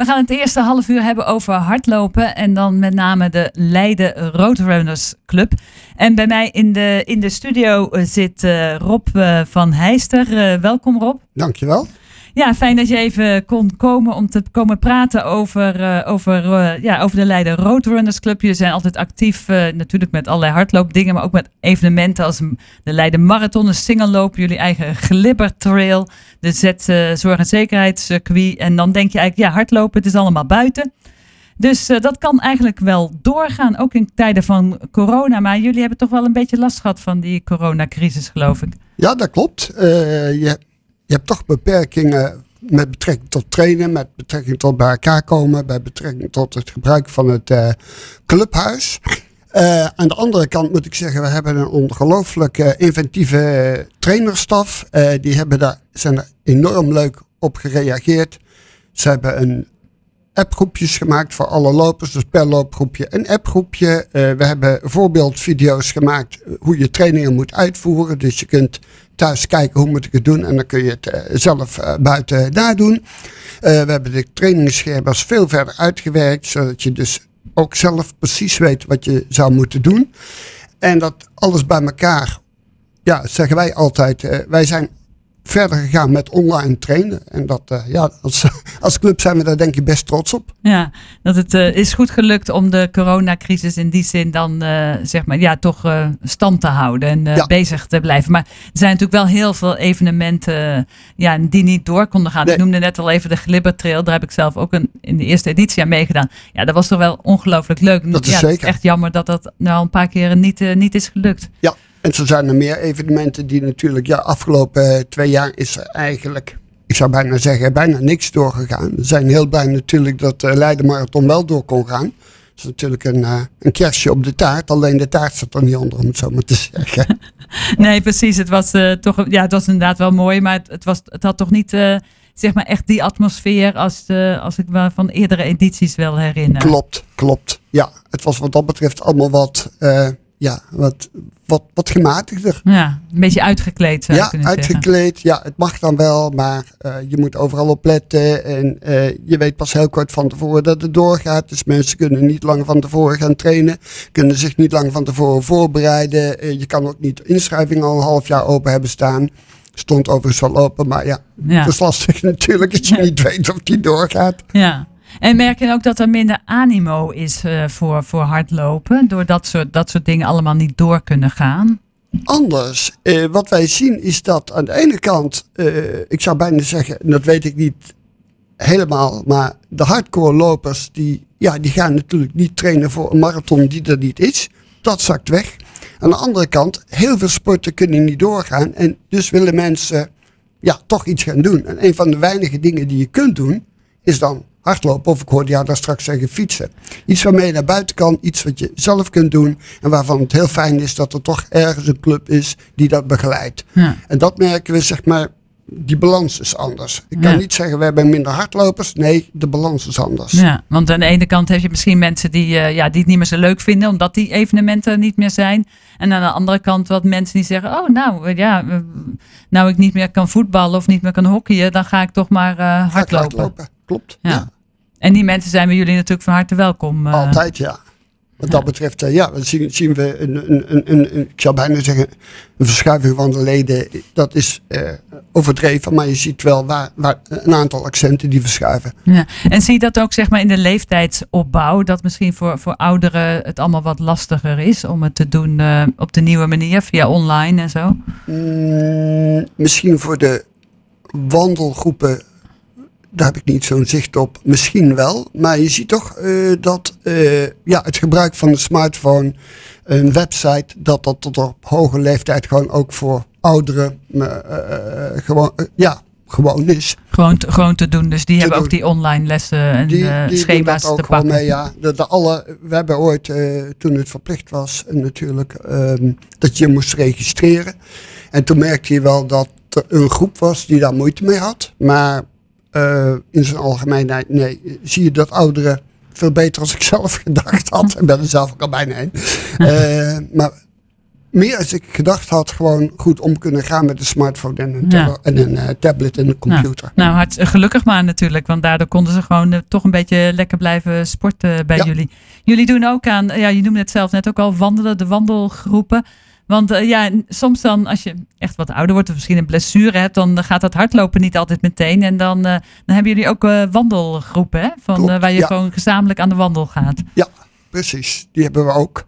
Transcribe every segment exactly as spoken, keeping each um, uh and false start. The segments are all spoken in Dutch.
We gaan het eerste half uur hebben over hardlopen. En dan met name de Leiden Roadrunners Club. En bij mij in de, in de studio zit uh, Rob uh, van Heister. Uh, welkom Rob. Dankjewel. Ja, fijn dat je even kon komen om te komen praten over, uh, over, uh, ja, over de Leiden Roadrunners Club. Jullie zijn altijd actief uh, natuurlijk met allerlei hardloopdingen, maar ook met evenementen als de Leiden Marathon, de singelloop, jullie eigen glibbertrail, de Z uh, Zorg en Zekerheidscircuit. En dan denk je eigenlijk, ja, hardlopen, het is allemaal buiten. Dus uh, dat kan eigenlijk wel doorgaan, ook in tijden van corona. Maar jullie hebben toch wel een beetje last gehad van die coronacrisis, geloof ik. Ja, dat klopt. Uh, je, je hebt toch beperkingen met betrekking tot trainen, met betrekking tot bij elkaar komen, bij betrekking tot het gebruik van het uh, clubhuis. Uh, aan de andere kant moet ik zeggen, we hebben een ongelooflijk uh, inventieve trainerstaf. Uh, die hebben daar, zijn er enorm leuk op gereageerd. Ze hebben een appgroepjes gemaakt voor alle lopers, dus per loopgroepje een appgroepje. Uh, we hebben voorbeeldvideo's gemaakt hoe je trainingen moet uitvoeren. Dus je kunt thuis kijken hoe moet ik het doen en dan kun je het uh, zelf uh, buiten daar doen. Uh, we hebben de trainingsschema's veel verder uitgewerkt, zodat je dus ook zelf precies weet wat je zou moeten doen. En dat alles bij elkaar, ja, zeggen wij altijd, uh, wij zijn verder gegaan met online trainen. En dat, uh, ja, als, als club zijn we daar denk ik best trots op. Ja, dat het uh, is goed gelukt om de coronacrisis in die zin dan uh, zeg maar, ja, toch uh, stand te houden en uh, ja. bezig te blijven. Maar er zijn natuurlijk wel heel veel evenementen uh, ja, die niet door konden gaan. Nee. Ik noemde net al even de Glibbertrail. Daar heb ik zelf ook een, in de eerste editie aan meegedaan. Ja, dat was toch wel ongelooflijk leuk. Dat is ja, zeker. Het is echt jammer dat dat nou een paar keer niet, uh, niet is gelukt. Ja. En zo zijn er meer evenementen die natuurlijk, ja, afgelopen twee jaar is er eigenlijk, ik zou bijna zeggen, bijna niks doorgegaan. We zijn heel blij natuurlijk dat de Leiden Marathon wel door kon gaan. Dat is natuurlijk een, uh, een kerstje op de taart, alleen de taart zat er niet onder, om het zo maar te zeggen. Nee, precies. Het was, uh, toch, ja, het was inderdaad wel mooi, maar het, het, was, het had toch niet uh, zeg maar echt die atmosfeer als, uh, als ik me van eerdere edities wel herinner. Klopt, klopt. Ja, het was wat dat betreft allemaal wat... Uh, Ja, wat, wat, wat gematigder. Ja, een beetje uitgekleed zou je ja, kunnen uitgekleed. zeggen. Ja, het mag dan wel, maar uh, je moet overal op letten. En uh, je weet pas heel kort van tevoren dat het doorgaat. Dus mensen kunnen niet lang van tevoren gaan trainen. Kunnen zich niet lang van tevoren voorbereiden. Uh, je kan ook niet de inschrijving al een half jaar open hebben staan. Stond overigens wel open, maar ja, ja. Het is lastig natuurlijk als je ja. niet weet of die doorgaat. Ja. En merk je ook dat er minder animo is uh, voor, voor hardlopen, doordat soort, dat soort dingen allemaal niet door kunnen gaan? Anders. Uh, wat wij zien is dat aan de ene kant, uh, ik zou bijna zeggen, en dat weet ik niet helemaal, maar de hardcore lopers die, ja, die gaan natuurlijk niet trainen voor een marathon die er niet is. Dat zakt weg. Aan de andere kant, heel veel sporten kunnen niet doorgaan en dus willen mensen ja, toch iets gaan doen. En een van de weinige dingen die je kunt doen, is dan hardlopen, of ik hoorde jou daar straks zeggen fietsen. Iets waarmee je naar buiten kan, iets wat je zelf kunt doen en waarvan het heel fijn is dat er toch ergens een club is die dat begeleidt. Ja. En dat merken we, zeg maar, die balans is anders. Ik kan ja. niet zeggen we hebben minder hardlopers, nee, de balans is anders. Ja, want aan de ene kant heb je misschien mensen die, uh, ja, die het niet meer zo leuk vinden omdat die evenementen niet meer zijn. En aan de andere kant wat mensen die zeggen, oh nou, ja, nou ik niet meer kan voetballen of niet meer kan hockeyen, dan ga ik toch maar uh, hardlopen. hardlopen. Klopt, ja. ja. En die mensen zijn bij jullie natuurlijk van harte welkom. Uh. Altijd, ja. Wat ja. dat betreft, uh, ja, dan zien, zien we een, een, een, een, ik zou bijna zeggen, een verschuiving van de leden. Dat is uh, overdreven, maar je ziet wel waar, waar een aantal accenten die verschuiven. Ja. En zie je dat ook, zeg maar, in de leeftijdsopbouw, dat misschien voor, voor ouderen het allemaal wat lastiger is om het te doen uh, op de nieuwe manier, via online en zo? Mm, misschien voor de wandelgroepen. Daar heb ik niet zo'n zicht op. Misschien wel. Maar je ziet toch uh, dat uh, ja, het gebruik van een smartphone, een website, dat dat tot op hoge leeftijd gewoon ook voor ouderen uh, uh, gewoon, uh, ja, gewoon is. Gewoon te, gewoon te doen. Dus die te hebben doen. Ook die online lessen en die, uh, die schema's te pakken. Wel mee, ja. de, de alle, we hebben ooit, uh, toen het verplicht was, uh, natuurlijk, uh, dat je moest registreren. En toen merkte je wel dat er een groep was die daar moeite mee had. Maar Uh, in zijn algemeenheid, nee, zie je dat ouderen veel beter als ik zelf gedacht had. Ik ben er zelf ook al bijna heen. Uh, maar meer als ik gedacht had, gewoon goed om kunnen gaan met een smartphone en een, Ja. tab- en een uh, tablet en een computer. Nou, nou hart, gelukkig maar natuurlijk, want daardoor konden ze gewoon uh, toch een beetje lekker blijven sporten bij Ja. jullie. Jullie doen ook aan, ja, je noemde het zelf net ook al, wandelen, de wandelgroepen. Want uh, ja, soms dan, als je echt wat ouder wordt of misschien een blessure hebt, dan gaat dat hardlopen niet altijd meteen. En dan, uh, dan hebben jullie ook uh, wandelgroepen, hè? Van, Klopt, uh, waar je ja. gewoon gezamenlijk aan de wandel gaat. Ja, precies. Die hebben we ook.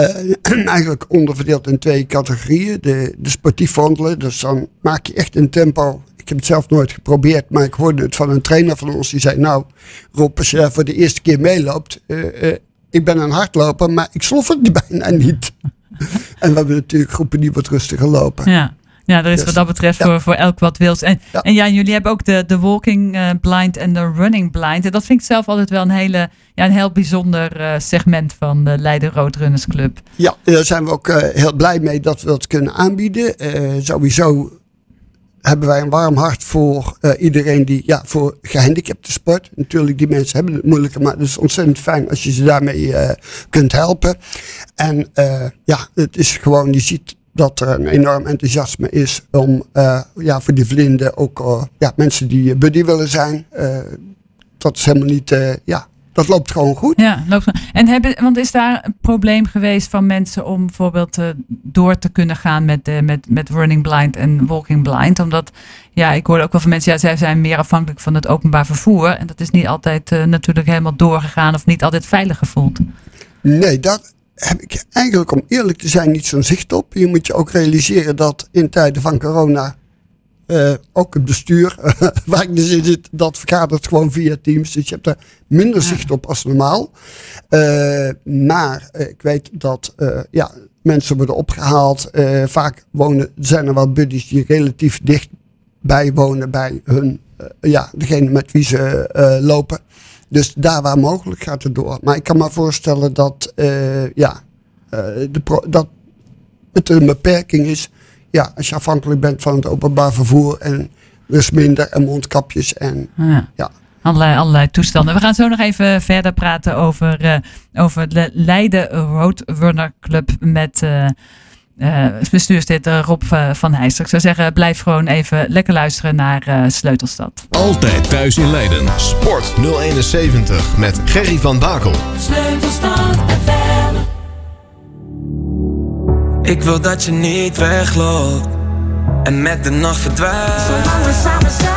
Uh, eigenlijk onderverdeeld in twee categorieën. De, de sportief wandelen, dus dan maak je echt een tempo. Ik heb het zelf nooit geprobeerd, maar ik hoorde het van een trainer van ons. Die zei, nou Rob, als je voor de eerste keer meeloopt. Uh, uh, ik ben een hardloper, maar ik slof het bijna niet. En we hebben natuurlijk groepen die wat rustiger lopen. Ja. Ja, er is Dus, wat dat betreft ja. voor, voor elk wat wils. En ja. en ja, jullie hebben ook de, de walking uh, blind en de running blind. En dat vind ik zelf altijd wel een, hele, ja, een heel bijzonder uh, segment van de Leiden Roadrunners Club. Ja, daar zijn we ook uh, heel blij mee dat we dat kunnen aanbieden. Uh, sowieso hebben wij een warm hart voor uh, iedereen die, ja, voor gehandicapte sport. Natuurlijk, die mensen hebben het moeilijker, maar het is ontzettend fijn als je ze daarmee uh, kunt helpen. En uh, ja, het is gewoon, je ziet dat er een enorm enthousiasme is om uh, ja, voor die blinden ook uh, ja, mensen die buddy willen zijn. Uh, dat is helemaal niet, uh, ja, dat loopt gewoon goed. Ja, loopt gewoon. En hebben, want is daar een probleem geweest van mensen om bijvoorbeeld uh, door te kunnen gaan met, uh, met, met running blind en walking blind? Omdat, ja, ik hoorde ook wel van mensen, ja, zij zijn meer afhankelijk van het openbaar vervoer. En dat is niet altijd uh, natuurlijk helemaal doorgegaan of niet altijd veilig gevoeld. Nee, dat heb ik eigenlijk, om eerlijk te zijn, niet zo'n zicht op. Je moet je ook realiseren dat in tijden van corona uh, ook het bestuur, uh, waar ik dus in zit, dat vergadert gewoon via Teams. Dus je hebt er minder zicht op als normaal. Uh, maar uh, ik weet dat uh, ja, mensen worden opgehaald. Uh, vaak wonen, zijn er wel buddies die relatief dichtbij wonen bij hun, uh, ja, degene met wie ze uh, lopen. Dus daar waar mogelijk gaat het door. Maar ik kan me voorstellen dat, uh, ja, uh, de pro- dat het een beperking is. Ja, als je afhankelijk bent van het openbaar vervoer en dus minder en mondkapjes en ja. ja. Allerlei, allerlei toestanden. We gaan zo nog even verder praten over, uh, over de Leiden Roadrunner Club met uh, uh, bestuurslid Rob uh, van Heijster. Ik zou zeggen, blijf gewoon even lekker luisteren naar uh, Sleutelstad. Altijd thuis in Leiden. Sport nul eenenzeventig met Gerry van Bakel. Sleutelstad F M. Ik wil dat je niet wegloopt en met de nacht verdwijnt. Zolang we samen zijn.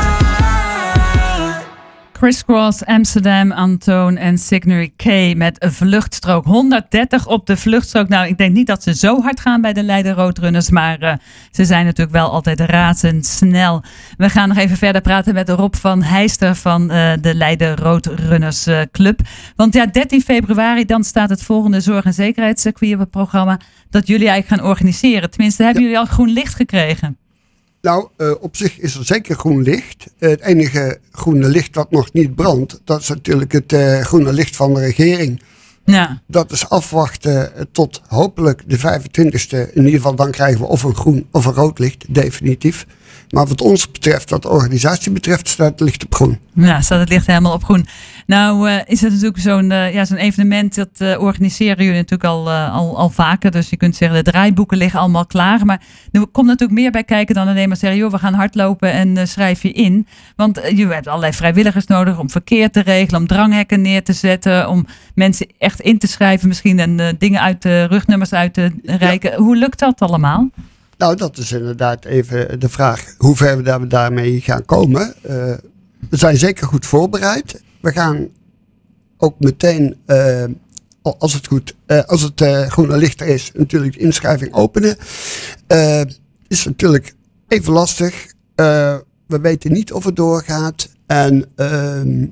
Crisscross, Amsterdam, Antoon en Signori K met een vluchtstrook. honderddertig op de vluchtstrook. Nou, ik denk niet dat ze zo hard gaan bij de Leiden Roadrunners, maar uh, ze zijn natuurlijk wel altijd razendsnel. We gaan nog even verder praten met Rob van Heijster van uh, de Leiden Roadrunners uh, Club. Want ja, dertien februari, dan staat het volgende zorg- en zekerheidscircuitprogramma dat jullie eigenlijk gaan organiseren. Tenminste, hebben Ja. jullie al groen licht gekregen? Nou, uh, op zich is er zeker groen licht. Uh, het enige groene licht dat nog niet brandt, dat is natuurlijk het uh, groene licht van de regering. Ja. Dat is afwachten tot hopelijk de vijfentwintigste. In ieder geval dan krijgen we of een groen of een rood licht, definitief. Maar wat ons betreft, wat de organisatie betreft, staat het licht op groen. Ja, staat het licht helemaal op groen. Nou uh, is het natuurlijk zo'n uh, ja, zo'n evenement, dat uh, organiseren jullie natuurlijk al, uh, al, al vaker. Dus je kunt zeggen, de draaiboeken liggen allemaal klaar. Maar er komt natuurlijk meer bij kijken dan alleen maar zeggen, joh, we gaan hardlopen en uh, schrijf je in. Want uh, je hebt allerlei vrijwilligers nodig om verkeer te regelen, om dranghekken neer te zetten, om mensen echt in te schrijven misschien en uh, dingen uit de rugnummers uit te reiken. Ja. Hoe lukt dat allemaal? Nou, dat is inderdaad even de vraag hoe ver we daarmee gaan komen. Uh, we zijn zeker goed voorbereid. We gaan ook meteen, uh, als het goed, uh, als het uh, groene licht er is, natuurlijk de inschrijving openen. Uh, is natuurlijk even lastig. Uh, we weten niet of het doorgaat. En uh,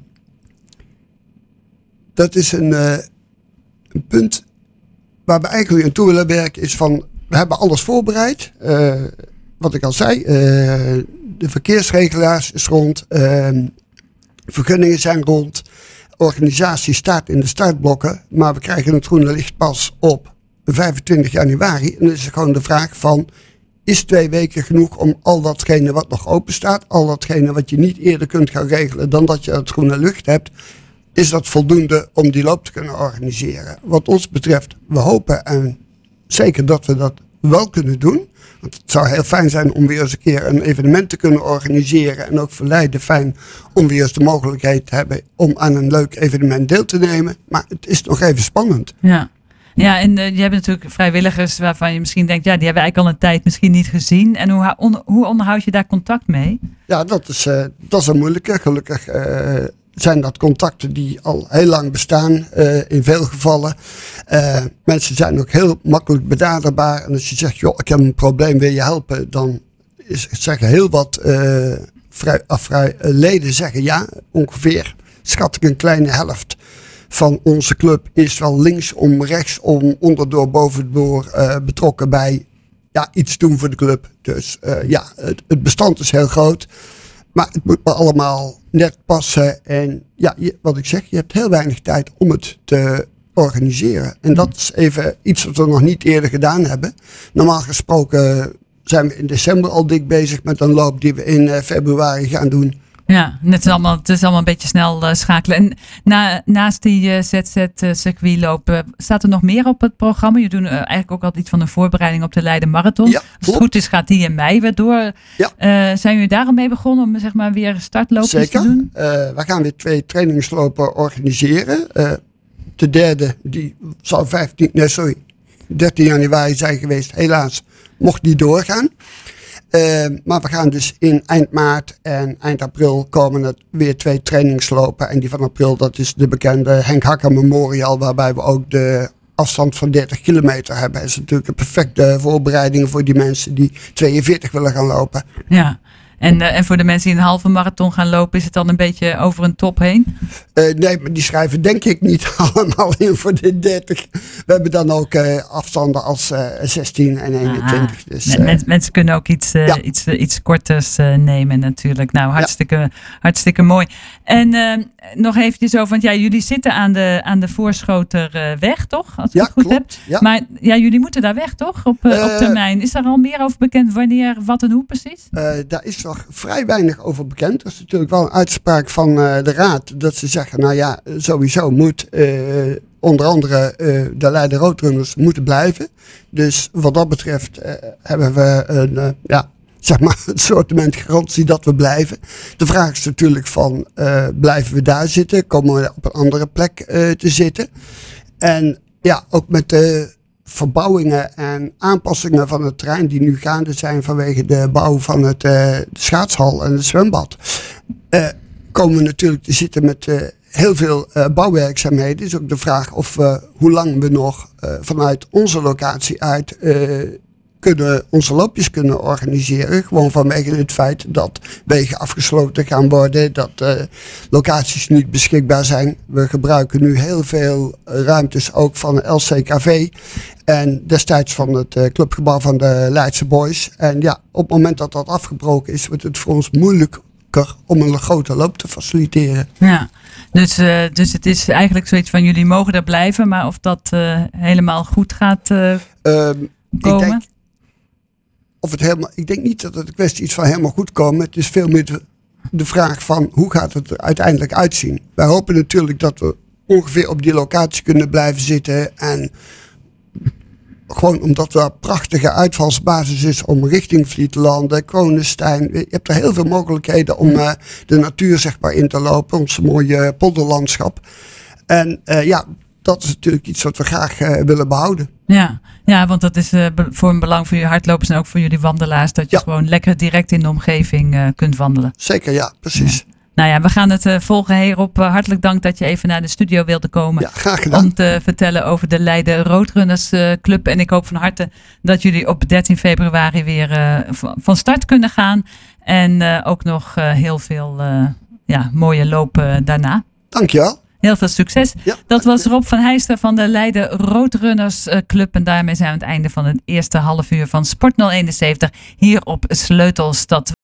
dat is een, uh, een punt waar we eigenlijk aan toe willen werken, is van, we hebben alles voorbereid. Uh, wat ik al zei, uh, de verkeersregelaars is rond. Uh, vergunningen zijn rond. Organisatie staat in de startblokken. Maar we krijgen het groene licht pas op vijfentwintig januari. En dan is het gewoon de vraag van, is twee weken genoeg om al datgene wat nog open staat, al datgene wat je niet eerder kunt gaan regelen dan dat je het groene licht hebt, is dat voldoende om die loop te kunnen organiseren? Wat ons betreft, we hopen en zeker dat we dat wel kunnen doen. Want het zou heel fijn zijn om weer eens een keer een evenement te kunnen organiseren. En ook voor Leiden fijn om weer eens de mogelijkheid te hebben om aan een leuk evenement deel te nemen. Maar het is nog even spannend. Ja. Ja, en uh, je hebt natuurlijk vrijwilligers waarvan je misschien denkt, ja, die hebben we eigenlijk al een tijd misschien niet gezien. En hoe, on, hoe onderhoud je daar contact mee? Ja, dat is, uh, dat is een moeilijke. Gelukkig uh, zijn dat contacten die al heel lang bestaan uh, in veel gevallen. Uh, mensen zijn ook heel makkelijk benaderbaar. En als je zegt, joh, ik heb een probleem, wil je helpen? Dan is, zeggen heel wat uh, vrij, vrij, uh, leden zeggen ja, ongeveer schat ik een kleine helft van onze club is wel linksom, rechtsom, onderdoor, bovendoor uh, betrokken bij ja, iets doen voor de club. Dus uh, ja, het, het bestand is heel groot. Maar het moet maar allemaal net passen. En ja, je, wat ik zeg, je hebt heel weinig tijd om het te organiseren. En dat is even iets wat we nog niet eerder gedaan hebben. Normaal gesproken zijn we in december al dik bezig met een loop die we in uh, februari gaan doen. Ja, het is allemaal, het is allemaal een beetje snel uh, schakelen. En na, naast die uh, Z Z-circuitloop, uh, staat er nog meer op het programma? Je doet uh, eigenlijk ook altijd iets van een voorbereiding op de Leiden Marathon. Ja, Als het goed is, gaat die in mei weer door. Ja. Uh, zijn jullie daar al mee begonnen om zeg maar, weer startloopjes Zeker. te doen? Zeker. Uh, we gaan weer twee trainingslopen organiseren. Uh, de derde, die zou vijftien, nee, sorry, dertien januari zijn geweest. Helaas mocht die doorgaan. Uh, maar we gaan dus in eind maart en eind april komen er weer twee trainingslopen. En die van april, dat is de bekende Henk Hakker Memorial, waarbij we ook de afstand van dertig kilometer hebben. Dat is natuurlijk een perfecte voorbereiding voor die mensen die tweeënveertig willen gaan lopen. Ja. En, uh, en voor de mensen die een halve marathon gaan lopen, is het dan een beetje over een top heen? Uh, nee, maar die schrijven denk ik niet allemaal in voor de dertig. We hebben dan ook uh, afstanden als uh, zestien en eenentwintig. Ah, dus, uh, men, mensen kunnen ook iets, uh, ja. iets, uh, iets korters uh, nemen natuurlijk. Nou, hartstikke, ja. hartstikke mooi. En uh, nog eventjes over, want ja, jullie zitten aan de, aan de Voorschoterweg, uh, toch? Als ik ja, het goed klopt, heb. Ja. Maar ja, jullie moeten daar weg, toch? Op, uh, uh, op termijn. Is daar al meer over bekend wanneer, wat en hoe precies? Uh, daar is nog vrij weinig over bekend. Dat is natuurlijk wel een uitspraak van uh, de raad. Dat ze zeggen, nou ja, sowieso moet uh, onder andere uh, de Leiden Roadrunners moeten blijven. Dus wat dat betreft uh, hebben we een, uh, ja, zeg maar een soortement garantie dat we blijven. De vraag is natuurlijk van, uh, blijven we daar zitten? Komen we op een andere plek uh, te zitten? En ja, ook met de verbouwingen en aanpassingen van het terrein die nu gaande zijn vanwege de bouw van het, uh, de schaatshal en het zwembad. Uh, komen we natuurlijk te zitten met uh, heel veel uh, bouwwerkzaamheden. Is ook de vraag of uh, hoe lang we nog uh, vanuit onze locatie uit uh, kunnen, onze loopjes kunnen organiseren. Gewoon vanwege het feit dat wegen afgesloten gaan worden, dat uh, locaties niet beschikbaar zijn. We gebruiken nu heel veel ruimtes ook van de L C K V en destijds van het uh, clubgebouw van de Leidse Boys. En ja, op het moment dat dat afgebroken is, wordt het voor ons moeilijker om een grote loop te faciliteren. Ja, dus, uh, dus het is eigenlijk zoiets van jullie mogen er blijven, maar of dat uh, helemaal goed gaat uh, um, komen? Ik denk, of het helemaal, ik denk niet dat het een kwestie is van helemaal goed komen. Het is veel meer de, de vraag van hoe gaat het er uiteindelijk uitzien. Wij hopen natuurlijk dat we ongeveer op die locatie kunnen blijven zitten. En gewoon omdat er een prachtige uitvalsbasis is om richting Vlietlanden, Kronenstein. Je hebt er heel veel mogelijkheden om uh, de natuur zeg maar in te lopen. Ons mooie polderlandschap. En uh, ja, dat is natuurlijk iets wat we graag uh, willen behouden. Ja, ja, want dat is uh, voor een belang voor je hardlopers en ook voor jullie wandelaars. Dat je ja. gewoon lekker direct in de omgeving uh, kunt wandelen. Zeker, ja, precies. Ja. Nou ja, we gaan het uh, volgen. Herop, uh, hartelijk dank dat je even naar de studio wilde komen. Ja, graag gedaan. Om te vertellen over de Leiden Roadrunners uh, Club. En ik hoop van harte dat jullie op dertien februari weer uh, van start kunnen gaan. En uh, ook nog uh, heel veel uh, ja, mooie lopen daarna. Dankjewel. Heel veel succes. Ja, dat was Rob van Heijster van de Leiden Roadrunners Club. En daarmee zijn we aan het einde van het eerste half uur van Sport nul eenenzeventig hier op Sleutelstad.